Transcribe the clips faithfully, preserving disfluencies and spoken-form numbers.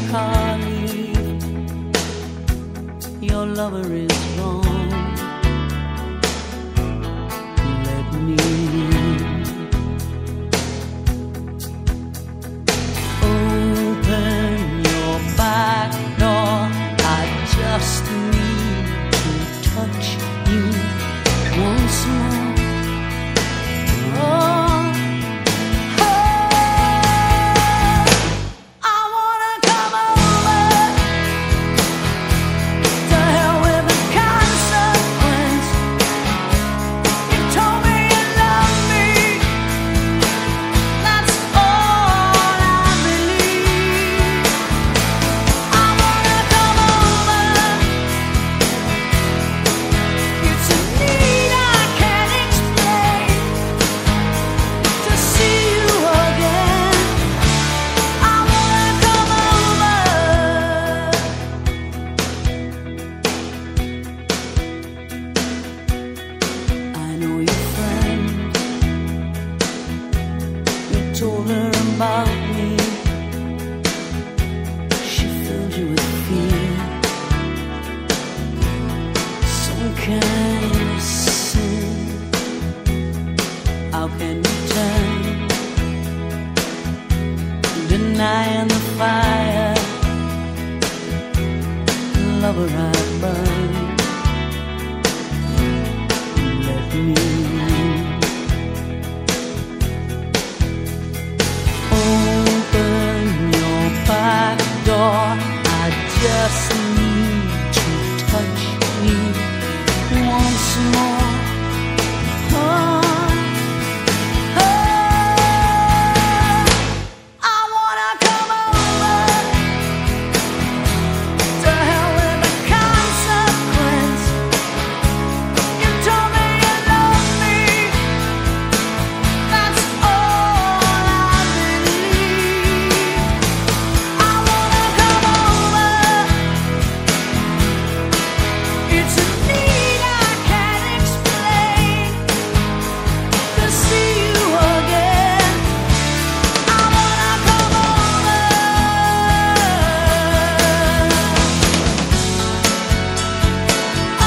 car leave. Your lover is wrong. Let me open your back door. I just need to touch you once more. Oh. Told her about me. She filled you with fear, some kind of sin. How can you turn, denying the fire? Lover, I burn. Let me back door. I just need to touch you once more. Oh, oh, I wanna come over. To hell with the consequence. You told me you love me. That's all I believe. It's a need I can't explain. To see you again, I wanna come over. Oh,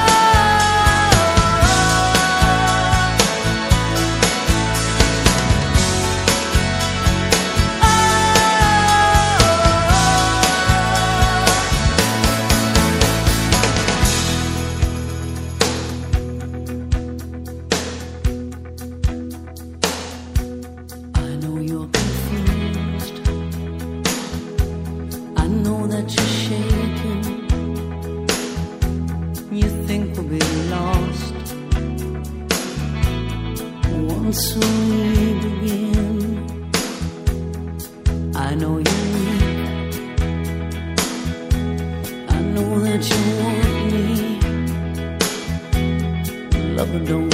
I know you're confused. I know that you're shaking. You think we'll be lost once we begin. I know you're weak. I know that you want me. Lover, don't